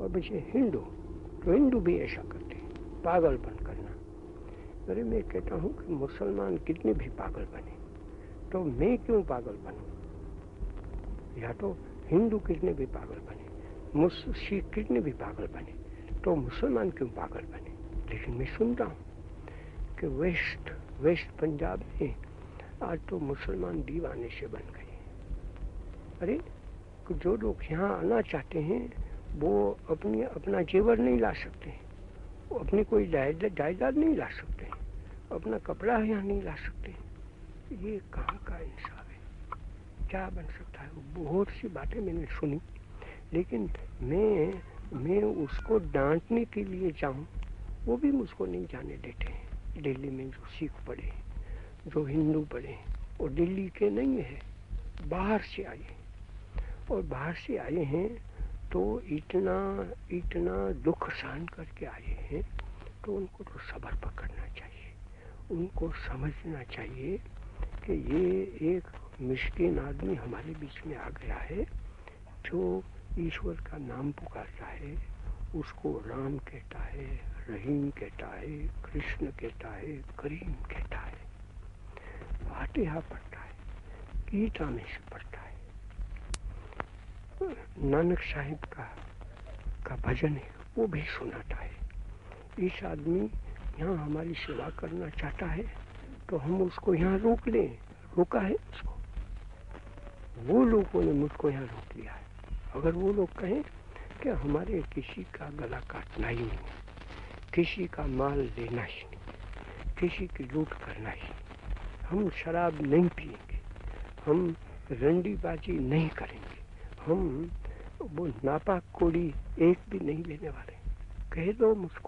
और बचे हिंदू, तो हिंदू भी ऐसा करते हैं, पागलपन करना। अरे मैं कहता हूँ कि मुसलमान कितने भी पागल बने तो मैं क्यों पागल बनूं? या तो हिंदू कितने भी पागल बने, सिख कितने भी पागल बने, तो मुसलमान क्यों पागल बने? लेकिन मैं सुनता हूँ कि वेस्ट पंजाब में आज तो मुसलमान दीवाने से बन गए। अरे जो लोग यहाँ आना चाहते हैं वो अपना जेवर नहीं ला सकते हैं, वो अपनी कोई जायदाद नहीं ला सकते हैं, अपना कपड़ा यहाँ नहीं ला सकते हैं। ये कहाँ का इंसाफ है? क्या बन सकता है? बहुत सी बातें मैंने सुनी, लेकिन मैं उसको डांटने के लिए जाऊँ वो भी मुझको नहीं जाने देते हैं। दिल्ली में जो सिख पढ़े, जो हिंदू पढ़े, वो दिल्ली के नहीं है, बाहर से आए हैं। और बाहर से आए हैं तो इतना दुख सहन करके आए हैं, तो उनको तो सब्र पकड़ना चाहिए, उनको समझना चाहिए कि ये एक मिस्कीन आदमी हमारे बीच में आ गया है जो ईश्वर का नाम पुकारता है, उसको राम कहता है, रहीम कहता है, कृष्ण कहता है, करीम कहता है, फातिहा पढ़ता है, गीता में से पढ़ता है, नानक साहिब का भजन है वो भी सुनाता है। इस आदमी यहाँ हमारी सेवा करना चाहता है तो हम उसको यहाँ रोक लें। रोका है उसको, वो लोगों ने मुझको यहाँ रोक लिया है। अगर वो लोग कहें कि हमारे किसी का गला काटना ही नहीं, किसी का माल लेना ही नहीं, किसी की लूट करना ही नहीं, हम शराब नहीं पिएंगे, हम रंडीबाजी नहीं करेंगे, हम वो नापाक कोड़ी एक भी नहीं लेने वाले, कह दो मुझको,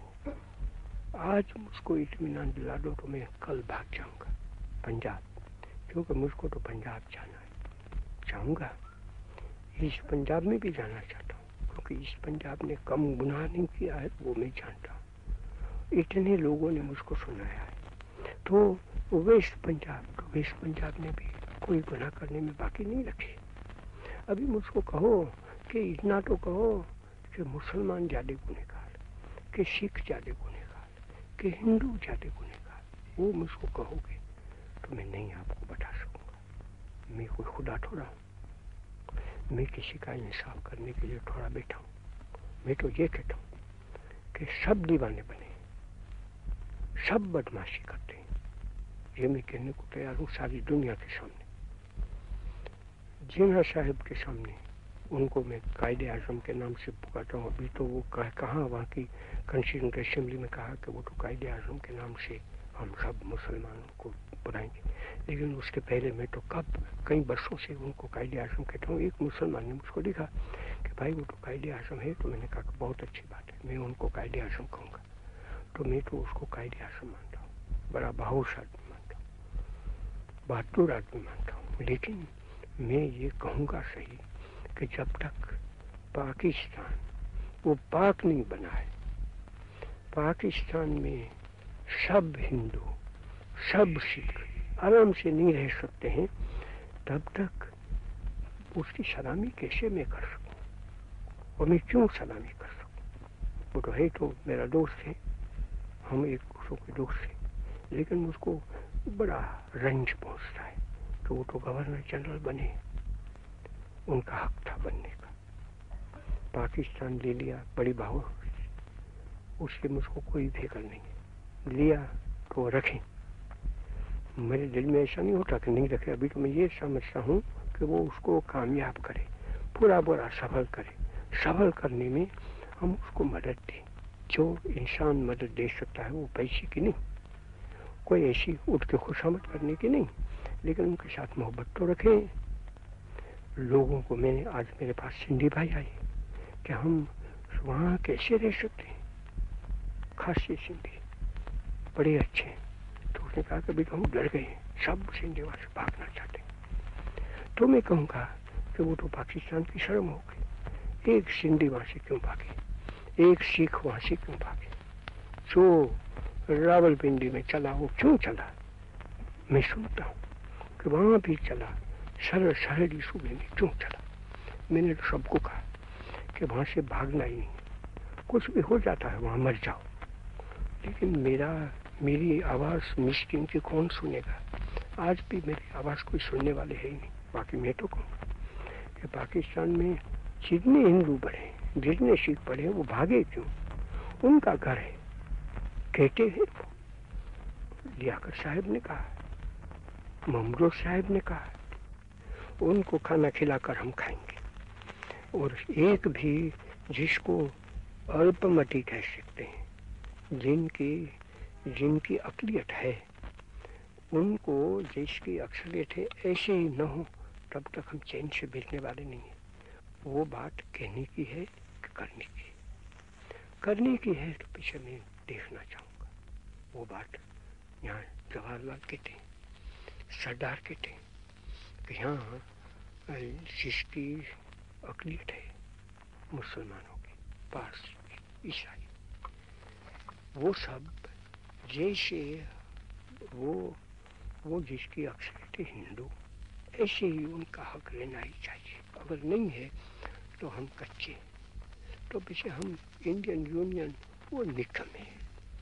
आज मुझको इत्मीनान दिला दो तो मैं कल भाग जाऊंगा पंजाब, क्योंकि मुझको तो पंजाब जाना है। जाऊंगा, ईस्ट पंजाब में भी जाना चाहता हूँ, क्योंकि ईस्ट पंजाब ने कम गुनाह नहीं किया है, वो मैं जानता हूँ। इतने लोगों ने मुझको सुनाया है। तो वेस्ट पंजाब ने भी कोई गुनाह करने में बाकी नहीं रखे। अभी मुझको कहो कि इतना तो कहो कि मुसलमान ज़्यादा गुनहगार, कि सिख ज़्यादा गुनहगार, कि हिंदू ज़्यादा गुनहगार, वो मुझको कहोगे तो मैं नहीं आपको बता सकूँगा। मैं कोई खुदा थोड़ा हूँ, मैं किसी का इंसाफ करने के लिए थोड़ा बैठा हूँ। मैं तो ये कहता हूँ कि सब दीवाने बने, सब बदमाशी करते हैं, ये मैं कहने को तैयार हूँ सारी दुनिया के सामने। जिन्ना साहब के सामने उनको मैं कायदे आज़म के नाम से पुकारता हूँ। अभी तो वो कहाँ वहाँ की कॉन्स्टिट्यूंट असेंबली में कहा कि वो तो कायदे आज़म के नाम से हम सब मुसलमानों को बुलाएंगे, लेकिन उसके पहले मैं तो कई वर्षों से उनको कायदे आज़म कहता हूँ। एक मुसलमान ने मुझको लिखा कि भाई वो तो कायदे आज़म है, तो मैंने कहा बहुत अच्छी बात है, मैं उनको कायदे आज़म कहूँगा। तो मैं तो उसको कायदे आज़म मानता हूँ, बड़ा बाहुश आदमी मानता हूँ, बहादुर आदमी मानता हूँ। लेकिन मैं ये कहूँगा सही कि जब तक पाकिस्तान वो पाक नहीं बना है, पाकिस्तान में सब हिंदू सब सिख आराम से नहीं रह सकते हैं, तब तक उसकी सलामी कैसे मैं कर सकूं? और मैं क्यों सलामी कर सकूं? वो तो है तो मेरा दोस्त है, हम एक दूसरों के दोस्त हैं, लेकिन मुझको बड़ा रंज पहुंचता है। तो वो तो गवर्नर जनरल बने, उनका हक था बनने का। पाकिस्तान ले लिया बड़ी बाहु, उससे मुझको कोई फिक्र नहीं है, लिया तो रखें। मेरे दिल में ऐसा नहीं होता कि नहीं रखे। अभी तो मैं ये समझता हूँ कि वो उसको कामयाब करे, पूरा सफल करे। सफल करने में हम उसको मदद दें। जो इंसान मदद दे सकता है वो पैसे की नहीं, कोई ऐसी उठ के खुशामद करने की नहीं, लेकिन उनके साथ मोहब्बत तो रखें। लोगों को मैंने आज मेरे पास सिंधी भाई आए कि हम वहाँ कैसे रह सकते हैं, खासी सिंधी बड़े अच्छे हैं। तो उसने कहा कि भाई हम डर गए, सब सिंधी वहाँ से भागना चाहते हैं। तो मैं कहूँगा कि वो तो पाकिस्तान की शर्म हो गई, एक सिंधी वहाँ से क्यों भागे, एक सिख वहाँ से क्यों भागे? जो रावलपिंडी में चला वो क्यों चला? मैं सुनता हूँ कि वहाँ भी चला, शहरी सूबे में क्यों चला? मैंने तो सबको कहा कि वहाँ से भागना ही नहीं, कुछ भी हो जाता है, वहाँ मर जाओ। लेकिन मेरी आवाज़ मिस्किन की कौन सुनेगा? आज भी मेरी आवाज़ कोई सुनने वाले है ही नहीं। बाकी मैं तो कहूँगा कि पाकिस्तान में जितने हिंदू बढ़े, जितने सिख बढ़े, वो भागे क्यों? उनका घर है, कहते हैं वो। लियाकत साहब ने कहा, ममरोज साहब ने कहा, उनको खाना खिलाकर हम खाएंगे। और एक भी जिसको अल्पमति कह सकते हैं, जिनकी अकलियत है, उनको जिसकी अक्सरियत है ऐसे ही न हो, तब तक हम चैन से बैठने वाले नहीं हैं। वो बात कहने की है कि करने की है तो पीछे मैं देखना चाहूँगा। वो बात यहाँ जवाहरलाल कहते हैं, सरदार कहते हैं कि यहाँ जिसकी अकलियत है मुसलमानों की, पारसी, ईसाई, वो सब जैसे वो जिसकी अक्सरियत है हिंदू, ऐसे ही उनका हक लेना ही चाहिए। अगर नहीं है तो हम कच्चे, तो पीछे हम इंडियन यूनियन वो निकम्मे है,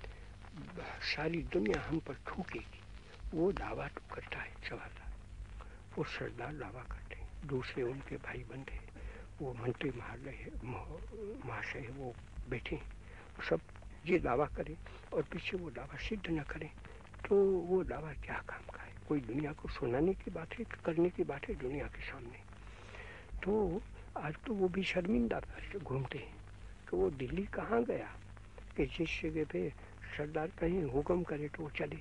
सारी दुनिया हम पर थूकेगी। वो दावा तो करता है जवाहरलाल, वो सरदार दावा करते हैं, दूसरे उनके भाई बंधे, वो मंत्री महाशय वो बैठे, सब ये दावा करें और पीछे वो दावा सिद्ध न करें, तो वो दावा क्या काम का है? कोई दुनिया को सुनाने की बात है, करने की बात है दुनिया के सामने? तो आज तो वो भी शर्मिंदा घूमते हैं कि वो दिल्ली कहाँ गया कि जिस जगह पे सरदार कहीं हुक्म करे तो वो चले।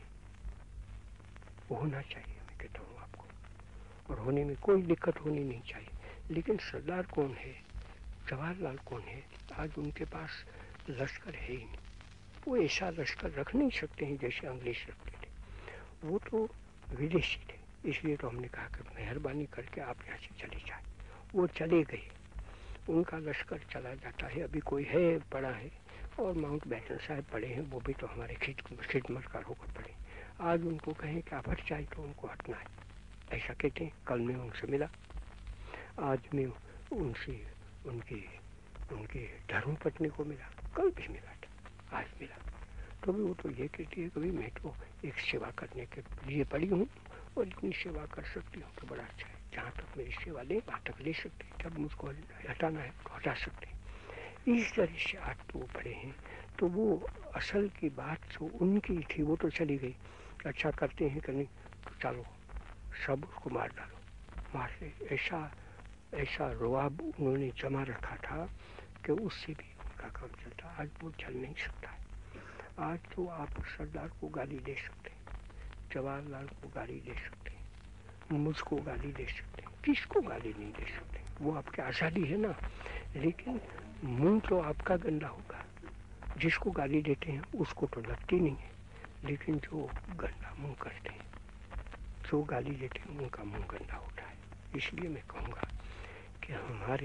वो होना चाहिए, मैं कहता हूँ आपको, और होने में कोई दिक्कत होनी नहीं चाहिए। लेकिन सरदार कौन है, जवाहरलाल कौन है? आज उनके पास लश्कर है ही नहीं। वो ऐसा लश्कर रख नहीं सकते हैं जैसे अंग्रेज रखते थे। वो तो विदेशी थे, इसलिए तो हमने कहा कि मेहरबानी करके आप यहाँ से चले जाए। वो चले गए, उनका लश्कर चला जाता है। अभी कोई है पड़ा है, और माउंट बैटन साहब पड़े हैं, वो भी तो हमारे खिदमतगार होकर पड़े। आज उनको कहें कि आप हट जाए तो उनको हटना है, ऐसा कहते हैं। कल मैं उनसे मिला, आज मैं उनसे उनकी धर्मपत्नी को मिला, कल भी मिला था, आज मिला। तो भी वो तो ये कहती है कि मैं तो एक सेवा करने के लिए पड़ी हूँ और इतनी सेवा कर सकती हूँ तो बड़ा अच्छा है। जहाँ तक मेरी सेवा ले वहाँ तक ले सकते हैं, जब मुझको हटाना है तो हटा सकते हैं। इस तरह से आज तो वो बड़े हैं। तो वो असल की बात जो उनकी थी वो तो चली गई। अच्छा करते हैं कि नहीं, तो चलो सब उसको मार डालो, मार ले। ऐसा रुआब उन्होंने जमा रखा था कि उससे भी उनका काम चलता। आज वो चल नहीं सकता है। आज तो आप सरदार को गाली दे सकते हैं, जवाहरलाल को गाली दे सकते हैं, मुझको गाली दे सकते हैं, किसको गाली नहीं दे सकते। वो आपकी आज़ादी है ना, लेकिन मुंह तो आपका गंदा होगा। जिसको गाली देते हैं उसको तो लगती नहीं है, लेकिन जो गंदा मुंह करते हैं, जो गाली देते हैं, उनका मुंह गंदा होता है। इसलिए मैं कहूँगा कि हमारे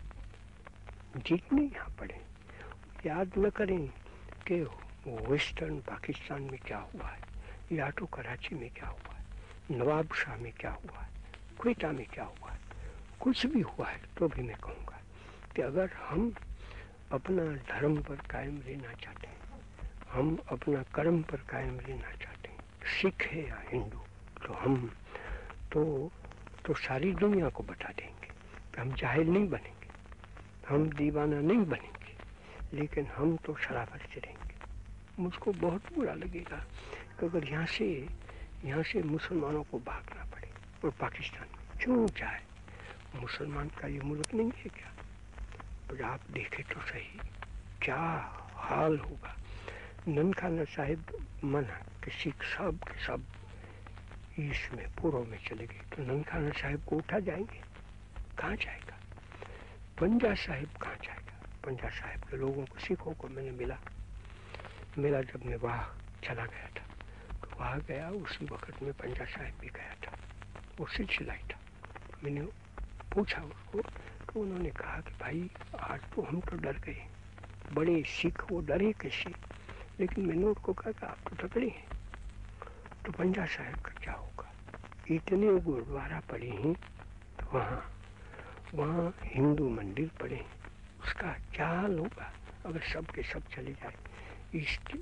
जितने यहाँ पढ़े याद न करें कि वेस्टर्न पाकिस्तान में क्या हुआ है, या तो कराची में क्या हुआ है, नवाबशाह में क्या हुआ है, क्वेटा में क्या हुआ है, कुछ भी हुआ है, तो भी मैं कहूँगा कि अगर हम अपना धर्म पर कायम रहना चाहते हैं, हम अपना कर्म पर कायम रहना चाहते हैं, सिख है या हिंदू, तो हम तो सारी दुनिया को बता देंगे कि हम जाहिल नहीं बनेंगे, हम दीवाना नहीं बनेंगे, लेकिन हम तो शराफत से रहेंगे। मुझको बहुत बुरा लगेगा कि अगर यहाँ से मुसलमानों को भागना पड़े और पाकिस्तान में क्यों जाए। मुसलमान का ये मुल्क नहीं है क्या? पर आप देखें तो सही क्या हाल होगा। ननकाना साहिब मना कि सिख सब के सब इसमें पूर्व में चले गए, तो ननकाना साहिब को उठा जाएंगे, कहाँ जाएगा? पंजा साहिब कहाँ जाएगा? पंजा साहिब के लोगों को, सिखों को मैंने मिला जब मैं वहाँ चला गया था, तो वहाँ गया उसी वक्त में पंजा साहिब भी गया था, वो सिलसिला ही था। मैंने पूछा उसको, तो उन्होंने कहा कि भाई आज तो हम तो डर गए, बड़े सिख वो डरे कैसे। लेकिन मैंने उसको कहा कि आप तो तगड़े हैं, तो पंजा साहिब का क्या होगा? इतने गुरुद्वारा पड़े हैं, तो वहाँ हिंदू मंदिर पड़े हैं, उसका क्या हाल होगा? अगर सब के सब चले जाए ईस्ट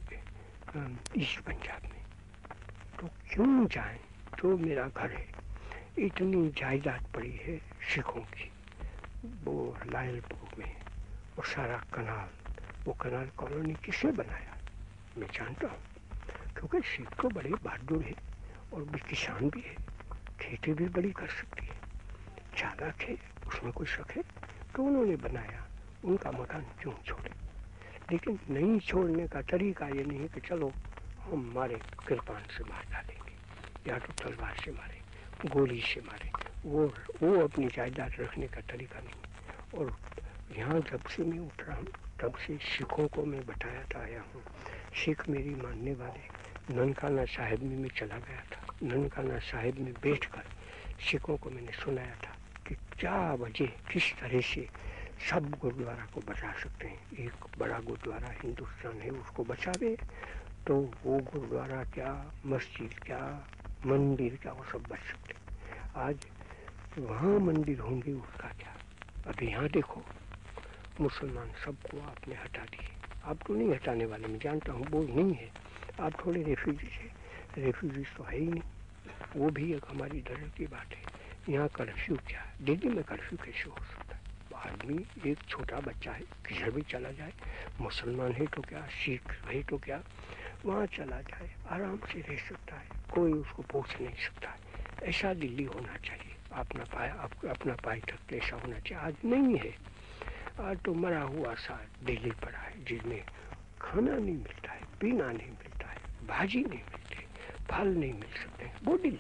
पंजाब में, तो क्यों जाएं? तो मेरा घर है, इतनी जायदाद पड़ी है सिखों की वो लायलपुर में, और सारा कनाल, वो कनाल कॉलोनी किसने बनाया मैं जानता हूँ, क्योंकि सिख तो बड़े बहादुर है और भी किसान भी है, खेती भी बड़ी कर सकती है, चालाक है, उसमें कोई शक है, तो उन्होंने बनाया, उनका मकान क्यों छोड़े? लेकिन नहीं छोड़ने का तरीका ये नहीं है कि चलो हम मारे कृपान से मार डालेंगे, या तो तलवार से मारे, गोली से मारे, वो अपनी जायदाद रखने का तरीका नहीं। और यहाँ जब से मैं उतरा हूँ तब से सिखों को मैं बताता आया हूँ। सिख मेरी मानने वाले ननकाना साहिब में मैं चला गया था, ननकाना साहिब में बैठकर सिखों को मैंने सुनाया था कि क्या वजह किस तरह से सब गुरुद्वारा को बचा सकते हैं। एक बड़ा गुरुद्वारा हिंदुस्तान है, उसको बचावे तो वो गुरुद्वारा क्या, मस्जिद क्या, मंदिर क्या, वो सब बच सकते। आज वहाँ मंदिर होंगे उसका क्या? अभी यहाँ देखो मुसलमान सबको आपने हटा दिए, आप तो नहीं हटाने वाले, मैं जानता हूँ वो नहीं है, आप थोड़े रेफ्यूजीज है, रेफ्यूजीज तो है ही नहीं, वो भी एक हमारी डर की बात है। यहाँ कर्फ्यू क्या, दिल्ली में कर्फ्यू कैसे हो सकता है? आदमी एक छोटा बच्चा है, किधर भी चला जाए, मुसलमान है तो क्या, सिख है तो क्या, वहाँ चला जाए आराम से रह सकता है, कोई उसको पूछ नहीं सकता है। ऐसा दिल्ली होना चाहिए, अपना पाई तक ऐसा होना चाहिए। आज नहीं है, आज तो मरा हुआ सा दिल्ली पड़ा है, जिसमें खाना नहीं मिलता है, पीना नहीं मिलता है, भाजी नहीं मिलती, फल नहीं मिल सकते।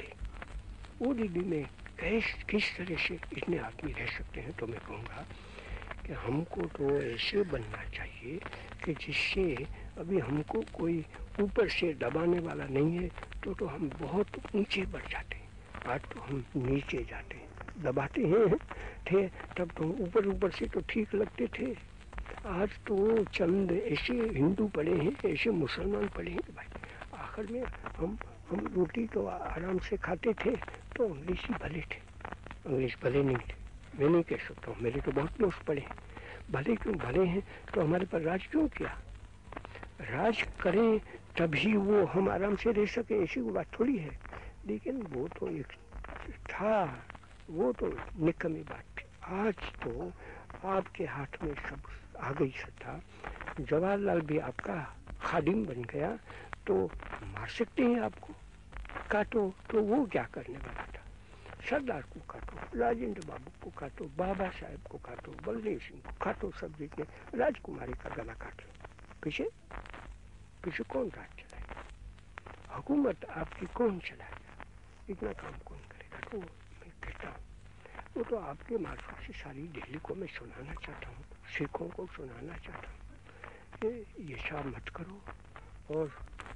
वो दिल्ली में किस तरह से इतने आदमी रह सकते हैं? तो मैं कहूँगा कि हमको तो ऐसे बनना चाहिए कि जिससे अभी हमको कोई ऊपर से दबाने वाला नहीं है, तो हम बहुत ऊंचे बढ़ जाते हैं। आज तो हम नीचे जाते हैं, दबाते हैं थे, तब तो ऊपर से तो ठीक लगते थे। आज तो चंद ऐसे हिंदू पड़े हैं, ऐसे मुसलमान पड़े हैं कि भाई आखिर में हम रोटी तो आराम से खाते थे, तो इंग्लिश ही भले थे, इंग्लिश भले नहीं थे, मैं नहीं कह सकता हूँ, मेरे तो बहुत दोस्त पड़े हैं, भले क्यों भले हैं, तो हमारे पर राज क्यों किया? राज करें तभी वो हम आराम से रह सके, ऐसी कोई बात थोड़ी है। लेकिन वो तो एक था, वो तो निकम्मी बात थी। आज तो आपके हाथ में सब आ गई सत्ता, जवाहरलाल भी आपका खादिम बन गया, तो मार सकते हैं आपको, काटो, तो वो क्या करने वाला था? सरदार को काटो, राजेंद्र बाबू को काटो, बाबा साहेब को काटो, बलदेव सिंह को काटो, सब जितने, राजकुमारी का गला काट लो, पीछे कौन राज चलाएगा? हुकूमत आपकी कौन चलाएगा? इतना काम कौन करेगा? तो मैं कहता हूँ वो तो आपके मार्फत से सारी दिल्ली को मैं सुनाना चाहता हूँ, सिखों को सुनाना चाहता हूँ, ये सब मत करो और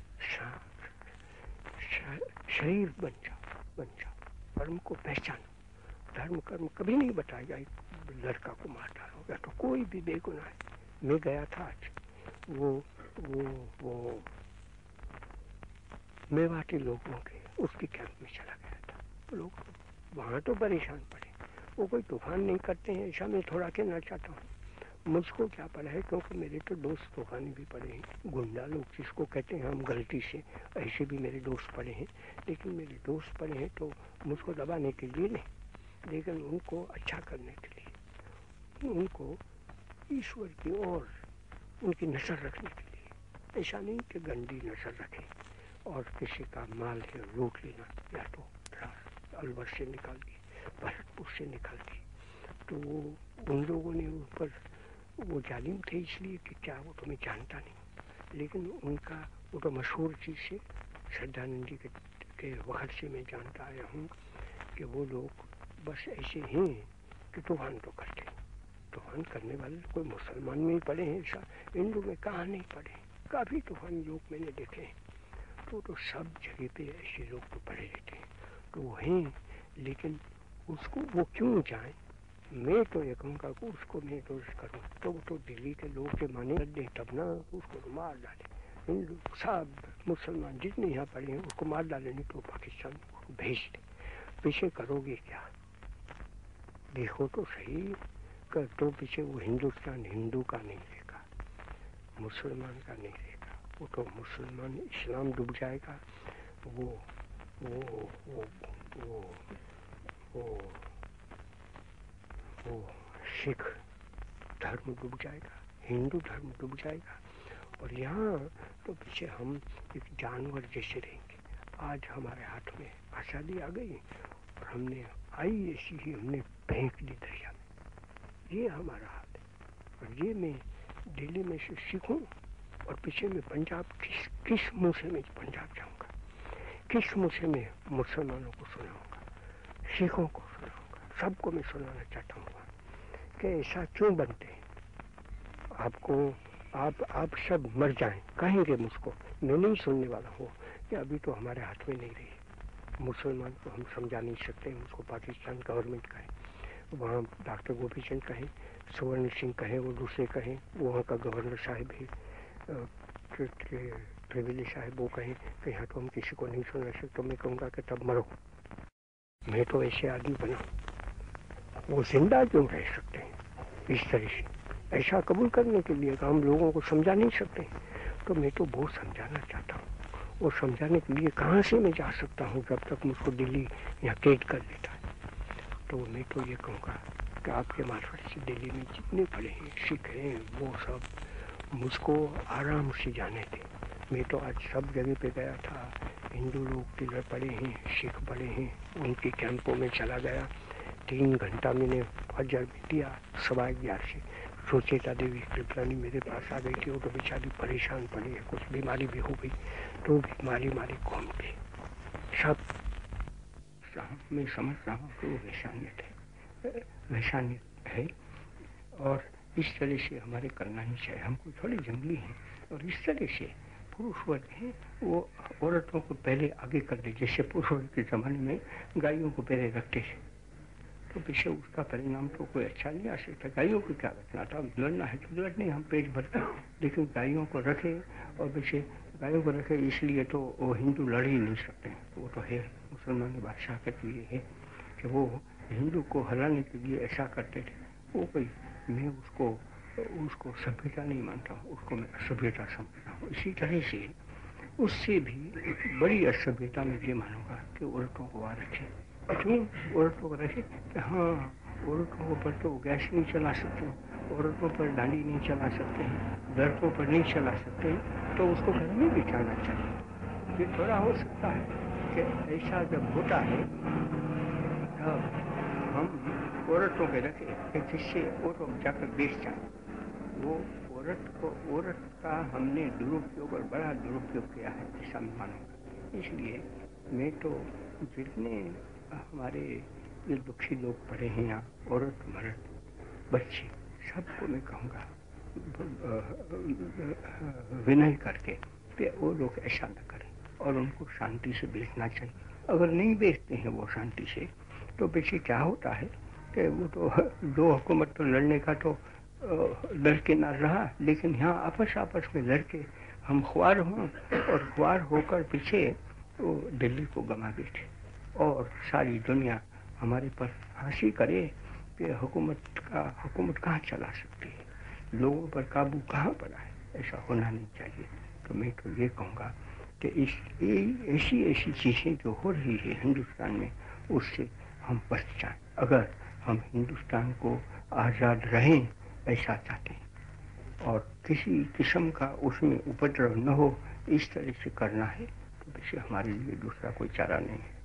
शरीर बन जाओ, धर्म को पहचानो। धर्म कर्म कभी नहीं बताएगा एक लड़का को मार डालो, या तो कोई भी बेगुनाह है। मैं गया था आज वो मेवाती लोगों के उसकी कैंप में चला गया था, लोग वहाँ तो परेशान पड़े, वो कोई तूफान नहीं करते हैं, ऐसा मैं थोड़ा कहना चाहता हूँ। मुझको क्या पड़ा है, क्योंकि मेरे तो दोस्त तूफानी भी पड़े हैं, गुंडा लोग जिसको कहते हैं हम गलती से, ऐसे भी मेरे दोस्त पड़े हैं, लेकिन मेरे दोस्त पड़े हैं तो मुझको दबाने के लिए नहीं, लेकिन उनको अच्छा करने के लिए, उनको ईश्वर की ओर उनकी नजर रखने के लिए। ऐसा नहीं कि गंदी नजर रखें और किसी का माल है लूट लेना, या तो अलवर से निकाल दी, भरतपुर से निकाल दी, तो उन लोगों ने ऊपर वो जालिम थे इसलिए कि क्या वो तो मैं जानता नहीं, लेकिन उनका वो तो मशहूर चीज़ है, श्रद्धानंद जी के वक्त से मैं जानता आया हूँ कि वो लोग बस ऐसे हैं कि तूफान तो करते, तूफान करने वाले कोई मुसलमान में ही पड़े हैं, ऐसा हिंदू में कहाँ नहीं पड़े, काफ़ी तूफान लोग मैंने देखे हैं, तो सब जगह पे ऐसे लोग तो पड़े रहते हैं, तो वो हैं, लेकिन उसको वो क्यों जाए? मैं तो ये कहूँगा कि उसको मैं दोष करूँ तो वो तो दिल्ली के लोग के माने दे, तब ना उसको तो मार डाले, हिंदू सब मुसलमान जितने यहाँ पड़े हैं उसको मार डाले, नहीं तो पाकिस्तान उसको भेज दे। पीछे करोगे क्या? देखो तो सही कर, तो पीछे वो हिंदुस्तान हिंदू का नहीं रहेगा, मुसलमान का नहीं रहेगा। वो तो मुसलमान इस्लाम डूब जाएगा, वो वो वो वो वो वो सिख धर्म डूब जाएगा, हिंदू धर्म डूब जाएगा। और यहाँ तो पीछे हम एक जानवर जैसे रहेंगे। आज हमारे हाथ में आज़ादी आ गई और हमने आई ऐसी ही हमने फेंक दी दरिया में। ये हमारा हाथ है। और ये मैं दिल्ली में से सीखूं और पीछे में पंजाब किस मुंह से मैं पंजाब जाऊंगा, किस मुंह से मैं मुसलमानों को सुनाऊंगा, सिखों को सुनाऊंगा, सबको मैं सुनाना चाहता हूँ कि ऐसा क्यों बनते हैं। आपको आप सब मर जाएं, कहेंगे मुझको, मैं नहीं सुनने वाला हूँ कि अभी तो हमारे हाथ में नहीं रही। मुसलमान को हम समझा नहीं सकते, उसको पाकिस्तान गवर्नमेंट कहे, वहाँ डॉक्टर गोपीचंद कहें, सुवर्ण सिंह कहें, वो दूसरे कहें, वहाँ का गवर्नर साहब भी त्रिवेदी साहब वो कहें कि यहाँ तो हम किसी को नहीं सुना सकते। तो मैं कहूँगा कि तब मरो, मैं तो ऐसे आदमी बना, वो जिंदा क्यों रह सकते हैं इस तरह से। ऐसा कबूल करने के लिए हम लोगों को समझा नहीं सकते, तो मैं तो बहुत समझाना चाहता हूँ। और समझाने के लिए कहाँ से मैं जा सकता हूँ जब तक मुझको दिल्ली यहाँ कैद कर लेता है। तो मैं तो ये कहूँगा कि आपके मार्फत से दिल्ली में जितने पढ़े हैं, सिख हैं, वो सब मुझको आराम से जाने थे। मैं तो आज सब जगह पे गया था, हिंदू लोग किधर पढ़े हैं, सिख पढ़े हैं, उनके कैंपों में चला गया। 3 घंटा मैंने फजर में दिया 11:15 से। सुचेता देवी कृपलानी मेरे पास आ गई थी, वो तो बेचारी परेशान पड़ी है, कुछ बीमारी भी हो गई, तो बीमारी घूम गई सब। मैं समझ रहा हूँ कि वो वैशानियत है और इस तरह से हमारे करना ही चाहिए। हमको थोड़ी जंगली हैं और इस तरह से पुरुष वर्ग हैं वो औरतों को पहले आगे कर दे। जैसे पुरुष के ज़माने में गायों को पहले रखते थे, तो पीछे उसका परिणाम तो कोई अच्छा नहीं आ सकता। गायों को क्या रखना था, लड़ना है तो लड़ने हम पेट भर कर, लेकिन गायों को रखे और पीछे गायों को रखे इसलिए तो वो हिंदू लड़ ही नहीं सकते। वो तो है मुसलमान बादशाह के लिए है कि वो हिंदू को हराने के लिए ऐसा करते थे। वो कोई मैं उसको सभ्यता नहीं मानता हूँ, उसको मैं असभ्यता समझता हूँ। इसी तरह से उससे भी बड़ी असभ्यता में ये मानूंगा कि औरतों को वहाँ रखे। क्यों औरतों को रखे कि हाँ औरतों पर तो गैस नहीं चला सकते, औरतों पर डांडी नहीं चला सकते हैं, लड़कों पर नहीं चला सकते हैं, तो उसको घर में बिठाना चाहिए। ये थोड़ा हो सकता है कि ऐसा जब होता है तब हम औरतों के रखे जिससे वो तो जाकर बेच जाए। वो औरत का हमने दुरुपयोग और बड़ा दुरुपयोग किया है ऐसा मैं मानूंगा। इसलिए मैं तो जितने हमारे ये दुखी लोग पड़े हैं यहाँ, औरत मर्द बच्चे, सबको मैं कहूँगा विनय करके कि वो लोग ऐसा न करें और उनको शांति से बेचना चाहिए। अगर नहीं बेचते हैं वो शांति से, तो पीछे क्या होता है कि वो तो दो हुकूमत तो लड़ने का तो लड़के ना रहा, लेकिन यहाँ आपस में लड़के हम ख्वार हों और ख्वार होकर पीछे वो दिल्ली को गंवा बैठे और सारी दुनिया हमारे पर फांसी करे कि हुकूमत कहाँ चला सकती है, लोगों पर काबू कहाँ पड़ा है। ऐसा होना नहीं चाहिए। तो मैं तो ये कहूँगा कि ऐसी चीज़ें जो हो रही है हिंदुस्तान में, उससे हम बच जाएं। अगर हम हिंदुस्तान को आज़ाद रहें ऐसा चाहते हैं और किसी किस्म का उसमें उपद्रव न हो, इस तरह से करना है, तो वैसे हमारे लिए दूसरा कोई चारा नहीं है।